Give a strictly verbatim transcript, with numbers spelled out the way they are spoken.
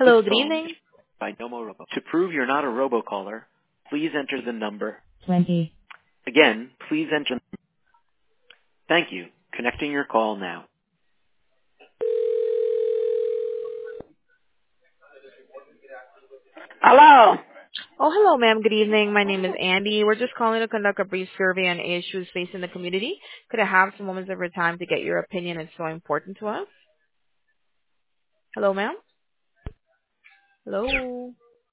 This Hello, good phone is evening. by Nomo Robo. To prove you're not a robocaller, please enter the number. twenty. Again, please enter. Thank you. Connecting your call now. Hello. Oh, hello, ma'am. Good evening. My name is Andy. We're just calling to conduct a brief survey on issues facing the community. Could I have some moments of your time to get your opinion? It's so important to us. Hello, ma'am. Hello.